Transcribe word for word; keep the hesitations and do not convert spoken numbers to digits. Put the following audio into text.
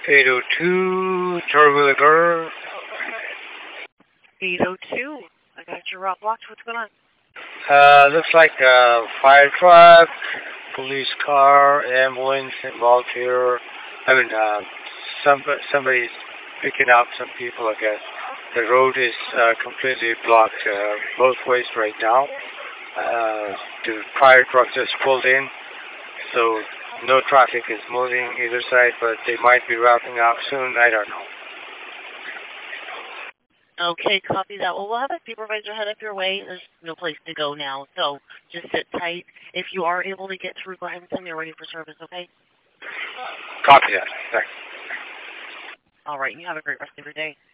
eight oh two, Turbo eight oh two. I got your route blocked. What's going on? Uh, looks like a fire truck, police car, ambulance involved here. I mean, uh, some, somebody's picking up some people, I guess. The road is uh, completely blocked uh, both ways right now. Uh, the fire truck just pulled in, so no traffic is moving either side, but they might be wrapping up soon. I don't know. Okay, copy that. Well, we'll have a supervisor head up your way. There's no place to go now, so just sit tight. If you are able to get through, go ahead and tell me you're ready for service, okay? Copy that. Thanks. All right, you have a great rest of your day.